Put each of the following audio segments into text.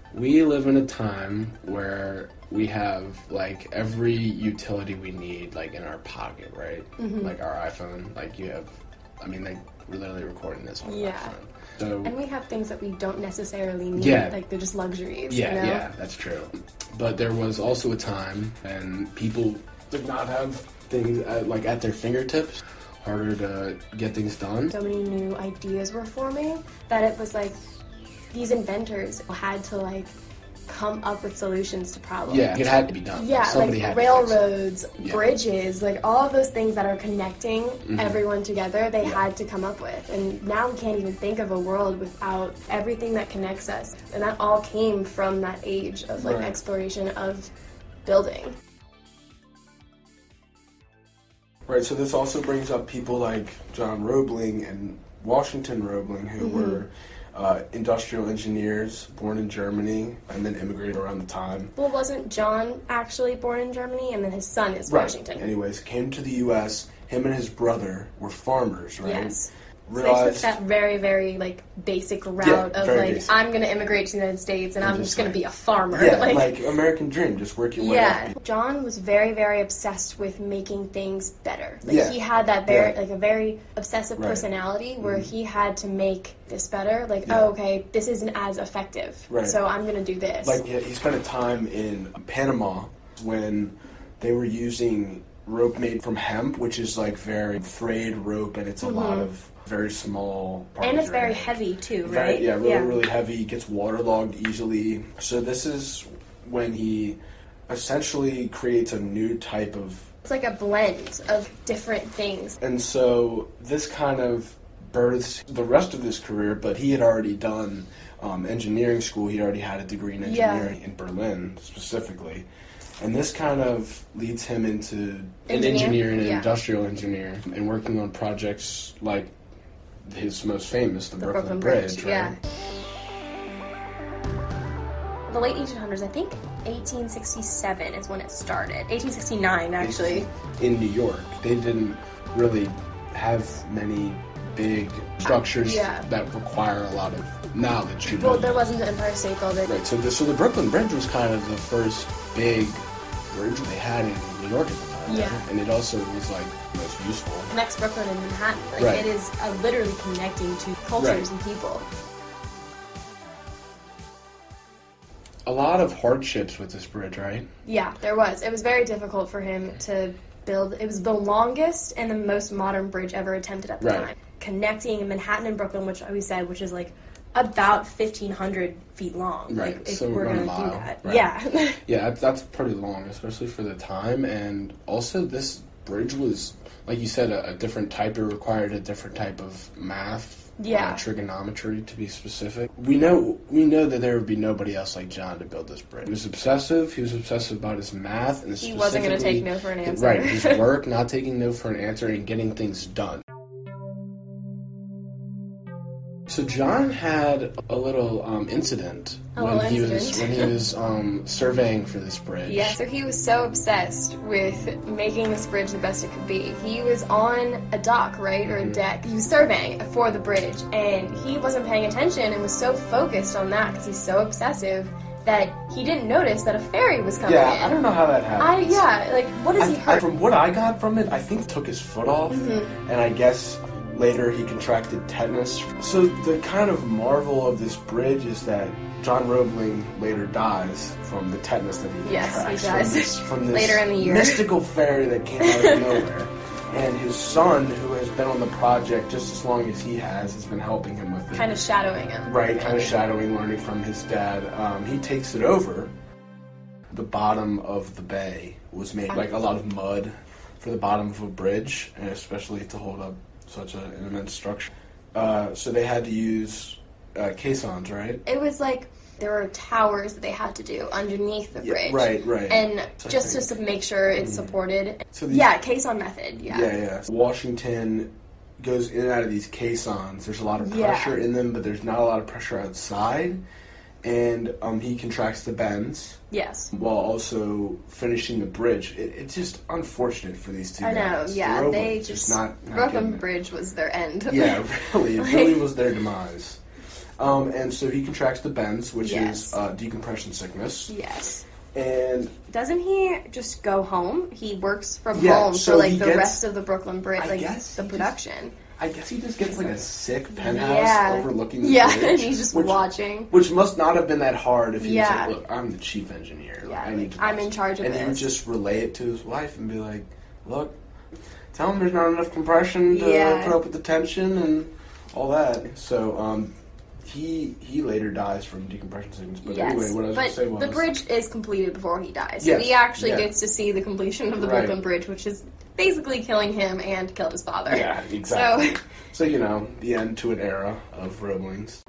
We live in a time where we have, like, every utility we need, like, in our pocket, right? Mm-hmm. Like our iPhone, like, you have, I mean, like, we're literally recording this on Yeah. iPhone. So, And we have things that we don't necessarily need. Yeah. Like, they're just luxuries, yeah, you know? yeah, that's true. But there was also a time when people did not have things, at their fingertips. Harder to get things done. So many new ideas were forming that it was like these inventors had to like come up with solutions to problems. Yeah, it had to be done. Yeah, Somebody like had to fix it. railroads, Yeah. bridges, like all of those things that are connecting Mm-hmm. everyone together, they had to come up with. And now we can't even think of a world without everything that connects us. And that all came from that age of like Right. exploration of building. Right, so this also brings up people like John Roebling and Washington Roebling, who were industrial engineers born in Germany and then immigrated around the time. Well, wasn't John actually born in Germany, and then his son is Washington? Anyways, came to the U.S. Him and his brother were farmers, right? Yes. So they Realized took that very, very, like, basic route of, very like, basic. I'm going to immigrate to the United States and I'm just going to be a farmer. yeah, like American dream, just work your way Yeah. up. John was very, very obsessed with making things better. Like, Yeah. he had that very, Yeah. like, a very obsessive Right. personality where he had to make this better. Like, Yeah. oh, okay, this isn't as effective, Right. so I'm going to do this. Like, he spent a time in Panama when they were using rope made from hemp, which is, like, very frayed rope, and it's a lot of very small parts. and it's very heavy, too, right? Really heavy. Gets waterlogged easily. So this is when he essentially creates a new type of... It's like a blend of different things. And so this kind of births the rest of his career, but he had already done engineering school. He already had a degree in engineering in Berlin, specifically. And this kind of leads him into an engineer and an industrial engineer and working on projects like his most famous, the Brooklyn Bridge, right? Yeah. The late 1800s, I think 1867 is when it started. 1869, actually. In New York. They didn't really have many big structures that require a lot of knowledge. Well, there wasn't the Empire State Building. Right, so the Brooklyn Bridge was kind of the first big bridge they had in New York at the time. Yeah. Right? And it also was, like, most useful. Connects Brooklyn and Manhattan. Like, Right. it is literally connecting to cultures and people. A lot of hardships with this bridge, right? Yeah, there was. It was very difficult for him to build. It was the longest and the most modern bridge ever attempted at the Right. time. Connecting Manhattan and Brooklyn, which we said, which is like about 1,500 feet long. Right, Like, if so we're around going a to do mile, that. right. Yeah. Yeah, that's pretty long, especially for the time. And also, this bridge was, like you said, a different type. It required a different type of math. Yeah. Trigonometry, to be specific. We know that there would be nobody else like John to build this bridge. He was obsessive. He was obsessive about his math. And He wasn't going to take no for an answer. Right, his work, not taking no for an answer, and getting things done. So John had a little incident when he was surveying for this bridge. Yeah, so he was so obsessed with making this bridge the best it could be. He was on a dock, right, or a deck. He was surveying for the bridge, and he wasn't paying attention and was so focused on that because he's so obsessive that he didn't notice that a ferry was coming in. I don't know how that happened. What does he hurt? From what I got from it, I think he took his foot off, and I guess later he contracted tetanus. So the kind of marvel of this bridge is that John Roebling later dies from the tetanus that he contracts. Yes, he dies from this later in the year. Mystical fairy that came out of nowhere. And his son, who has been on the project just as long as he has been helping him with it. Kind of shadowing him. Right, kind of shadowing, learning from his dad. He takes it over. The bottom of the bay was made like a lot of mud for the bottom of a bridge, and especially to hold up such an immense structure. So they had to use caissons, right? It was like there were towers that they had to do underneath the bridge. Right. And just to make sure it's supported. So caisson method, Yeah. Washington goes in and out of these caissons. There's a lot of pressure in them, but there's not a lot of pressure outside. And he contracts the bends. Yes. While also finishing the bridge. It's just unfortunate for these two I know, guys. yeah. They just not Brooklyn getting it. Bridge was their end. Yeah, really. It really was their demise. And so he contracts the bends, which Yes. is decompression sickness. Yes. And Doesn't he just go home? He works from Yeah, home so for like he the gets- rest of the Brooklyn Bridge, I like guess the he production. I guess he just gets like a sick penthouse Yeah. overlooking the Yeah, bridge. and he's just which, watching. Which must not have been that hard if he Yeah. was like, look, I'm the chief engineer. Like, Yeah, I need to I'm watch in charge of And he would this. just relay it to his wife and be like, look, tell him there's not enough compression to Yeah. put up with the tension and all that. So he later dies from decompression sickness. But Yes, anyway, what I was going to say was... the bridge is completed before he dies. So Yes, he actually yeah. gets to see the completion of the Right. Brooklyn Bridge, which is basically killing him and killed his father. Yeah, exactly. So, So, you know, the end to an era of Roeblings.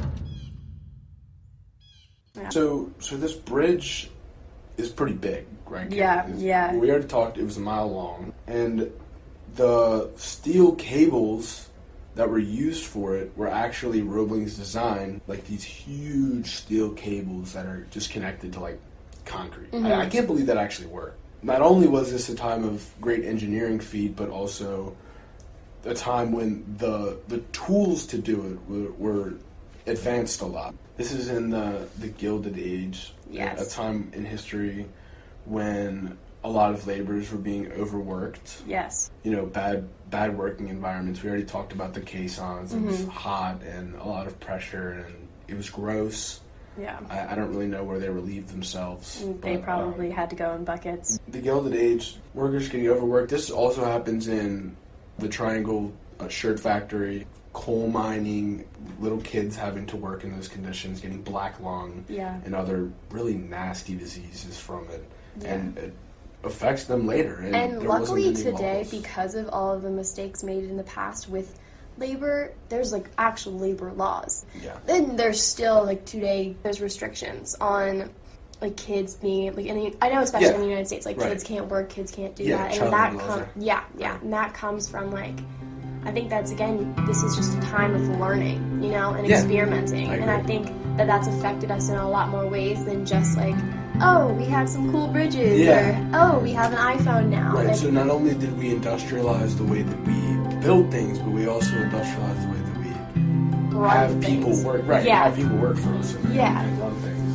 Yeah. So this bridge is pretty big, right? Yeah, It's- yeah. We already talked, it was a mile long. And the steel cables that were used for it were actually Roebling's design, like these huge steel cables that are just connected to, like, concrete. Mm-hmm. I can't believe that actually worked. Not only was this a time of great engineering feat, but also a time when the tools to do it were advanced a lot. This is in the Gilded Age, Yes. a time in history when a lot of laborers were being overworked. yes. You know, bad working environments. We already talked about the caissons. It was hot and a lot of pressure, and it was gross. Yeah. I don't really know where they relieved themselves. They but, probably had to go in buckets. the Gilded Age, workers getting overworked. This also happens in the Triangle Shirt Factory, coal mining, little kids having to work in those conditions, getting black lung Yeah. and other really nasty diseases from it. Yeah. And it affects them later. And And there wasn't luckily any today, laws. because of all of the mistakes made in the past with labor, there's like actual labor laws. Yeah. Then there's still like today there's restrictions on like kids being like I know especially Yeah. in the United States like Right. kids can't work, kids can't do Yeah, that, child and that labor laws yeah, and that comes from like I think that's again this is just a time of learning, you know, and Yeah. experimenting, I and I agree. think that that's affected us in a lot more ways than just like oh we had some cool bridges Yeah. or oh we have an iPhone now. Right, And- so not only did we industrialize the way that we build things, but we also industrialized the way that we run have people things. work. Right, Yeah. have people work for us and Yeah. run things.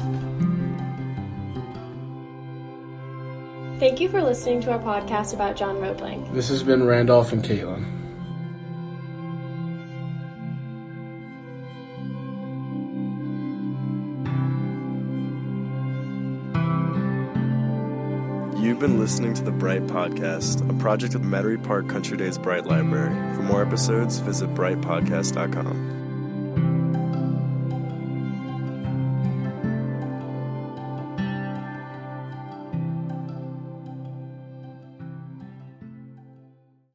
Thank you for listening to our podcast about John Roebling. This has been Randolph and Caitlin. You've been listening to the Bright Podcast, a project of Metairie Park Country Days Bright Library. For more episodes, visit brightpodcast.com.